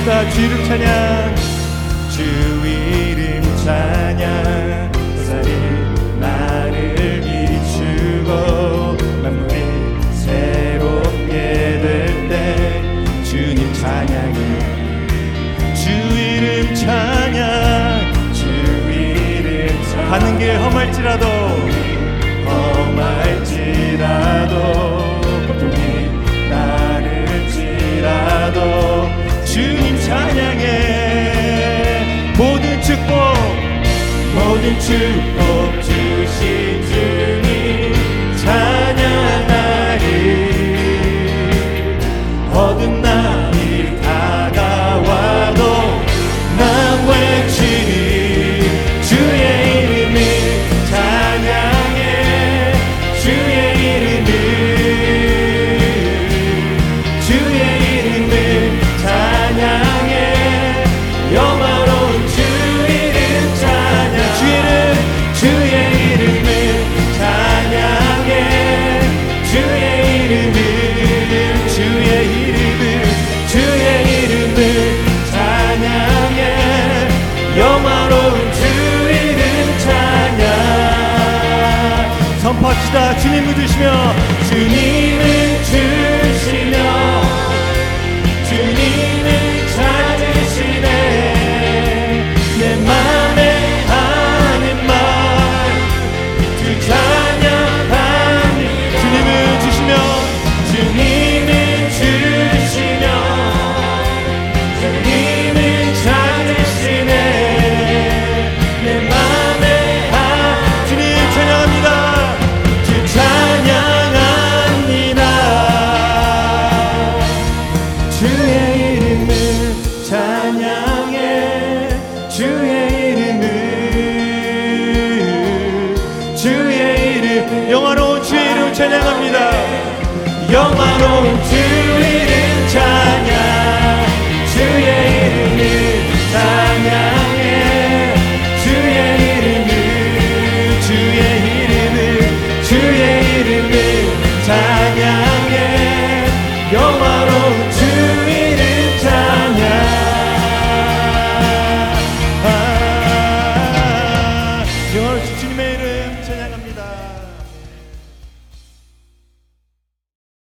선포합시다. 주 이름 찬양, 주 이름 찬양. 햇살이 나를 비추고 만물이 새롭게 될 때 주님 찬양해. 주 이름 찬양, 주 이름 찬양. 가는 길 험할지라도 고통이 따를지라도 주님 찬양해. 모든 축복 주신 주님 찬양하리. 어두운 날이 다가와도 난 외치리. 주의 이름을 찬양해. 주의 이름을 찬양해. 영화로운 주 이름 찬양. 주의 이름을 찬양해. 주의 이름을 찬양해. 영화로운 주 이름 찬양. 선포합시다. 주님을 주시며 주님을 주시며 주님을 찾으시네. 내 맘에 하는 말 주 찬양합니다. 주님을 주시며 주님을 주시며 주님을 찾으시네. 내 맘에 주님 찬양합니다. 주 찬양합니다. 주의 이름을 찬양해. 주의 이름 영화로운 주의 이름 찬양합니다. 영화로운 주 이름 찬양. 주의 이름을 찬양해. 주의 이름을 찬양해. 영화로운 주 이름 찬양. 영화로운 주님의 이름